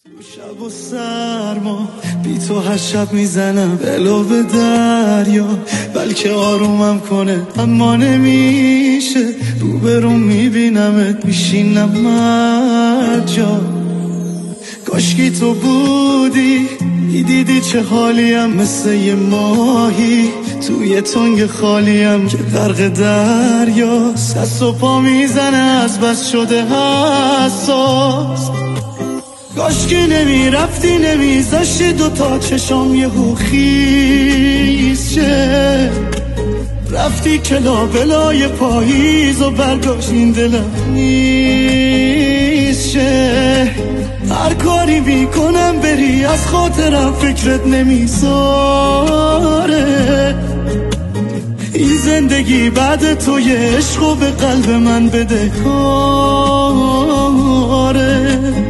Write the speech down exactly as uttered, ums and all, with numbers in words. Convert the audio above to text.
شب و سرما بی تو هر شب میزنم بلو به دریا، بلکه آرومم کنه اما نمیشه. روبروم میبینمت میشینم مرجا، کاشکی تو بودی میدیدی چه حالیم، مثل یه ماهی توی تنگ خالیم که غرق دریاست. دست و پا میزنه از بس شده حساس. کاشکی نمیرفتی نمیذاشتی دوتا چشام یهو خیز شه، رفتی کلا بلای پاییز و برداشت این دلم نیست شه. هر کاری میکنم بری از خاطرم فکرت نمیذاره. این زندگی بعد تو یه عشق و به قلب من بده کاره.